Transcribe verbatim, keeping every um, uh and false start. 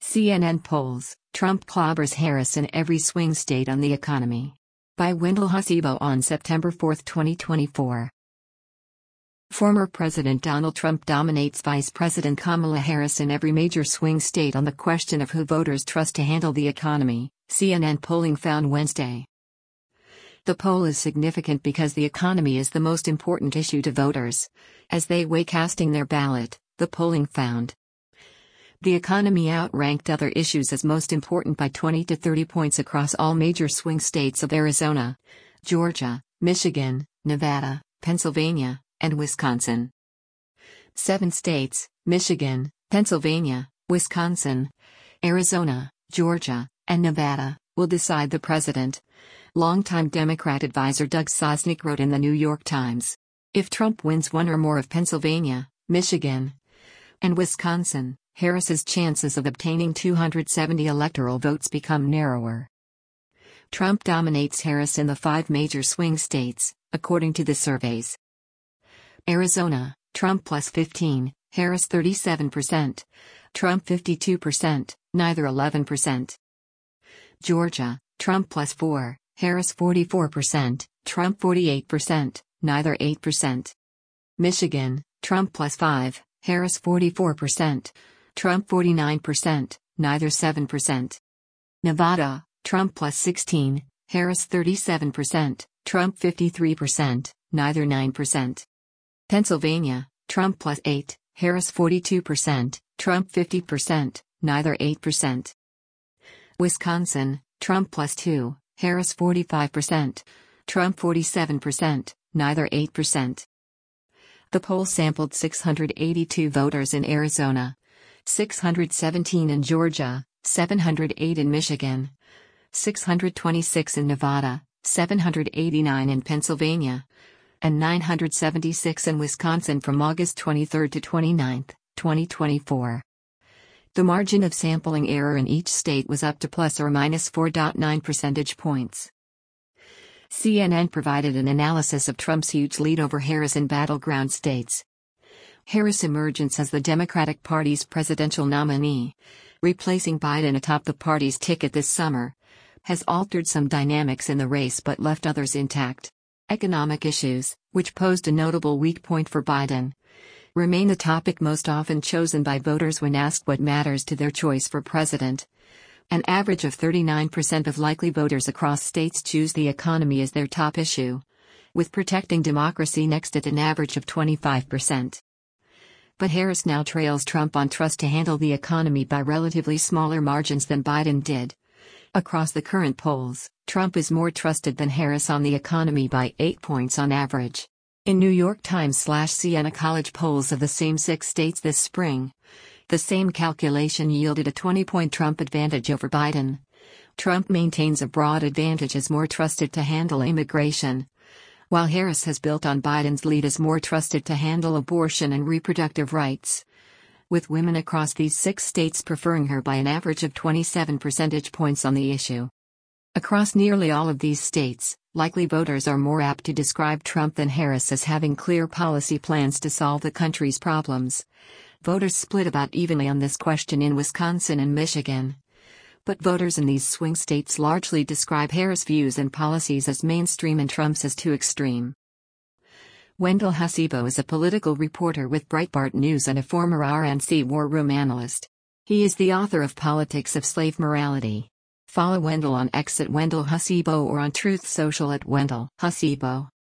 C N N polls, Trump clobbers Harris in every swing state on the economy. By Wendell Hasibo on September fourth, twenty twenty-four. Former President Donald Trump dominates Vice President Kamala Harris in every major swing state on the question of who voters trust to handle the economy, C N N polling found Wednesday. The poll is significant because the economy is the most important issue to voters, as they weigh casting their ballot, the polling found. The economy outranked other issues as most important by twenty to thirty points across all major swing states of Arizona, Georgia, Michigan, Nevada, Pennsylvania, and Wisconsin. Seven states, Michigan, Pennsylvania, Wisconsin, Arizona, Georgia, and Nevada, will decide the president. Longtime Democrat advisor Doug Sosnick wrote in the New York Times, "If Trump wins one or more of Pennsylvania, Michigan, and Wisconsin, Harris's chances of obtaining two hundred seventy electoral votes become narrower." Trump dominates Harris in the five major swing states, according to the surveys. Arizona, Trump plus fifteen, Harris thirty-seven percent, Trump fifty-two percent, neither eleven percent. Georgia, Trump plus four, Harris forty-four percent, Trump forty-eight percent, neither eight percent. Michigan, Trump plus five, Harris forty-four percent, Trump forty-nine percent, neither seven percent. Nevada, Trump plus sixteen, Harris thirty-seven percent, Trump fifty-three percent, neither nine percent. Pennsylvania, Trump plus eight, Harris forty-two percent, Trump fifty percent, neither eight percent. Wisconsin, Trump plus two, Harris forty-five percent, Trump forty-seven percent, neither eight percent. The poll sampled six hundred eighty-two voters in Arizona, six hundred seventeen in Georgia, seven hundred eight in Michigan, six hundred twenty-six in Nevada, seven hundred eighty-nine in Pennsylvania, and nine hundred seventy-six in Wisconsin from August twenty-third to twenty-ninth, twenty twenty-four. The margin of sampling error in each state was up to plus or minus four point nine percentage points. C N N provided an analysis of Trump's huge lead over Harris in battleground states. Harris' emergence as the Democratic Party's presidential nominee, replacing Biden atop the party's ticket this summer, has altered some dynamics in the race but left others intact. Economic issues, which posed a notable weak point for Biden, remain the topic most often chosen by voters when asked what matters to their choice for president. An average of thirty-nine percent of likely voters across states choose the economy as their top issue, with protecting democracy next at an average of twenty-five percent. But Harris now trails Trump on trust to handle the economy by relatively smaller margins than Biden did. Across the current polls, Trump is more trusted than Harris on the economy by eight points on average. In New York Times/C N N college polls of the same six states this spring, the same calculation yielded a twenty-point Trump advantage over Biden. Trump maintains a broad advantage as more trusted to handle immigration, while Harris has built on Biden's lead as more trusted to handle abortion and reproductive rights, with women across these six states preferring her by an average of twenty-seven percentage points on the issue. Across nearly all of these states, likely voters are more apt to describe Trump than Harris as having clear policy plans to solve the country's problems. Voters split about evenly on this question in Wisconsin and Michigan. But voters in these swing states largely describe Harris' views and policies as mainstream and Trump's as too extreme. Wendell Hasibo is a political reporter with Breitbart News and a former R N C war room analyst. He is the author of Politics of Slave Morality. Follow Wendell on X at Wendell Hasibo or on Truth Social at Wendell Hasibo.